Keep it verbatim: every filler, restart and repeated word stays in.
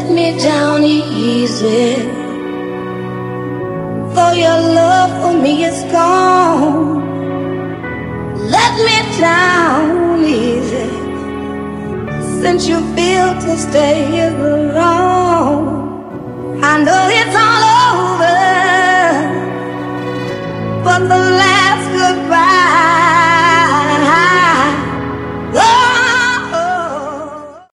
let me down easy. For your love for me is gone. Let me down easy. Since you feel to stay alone.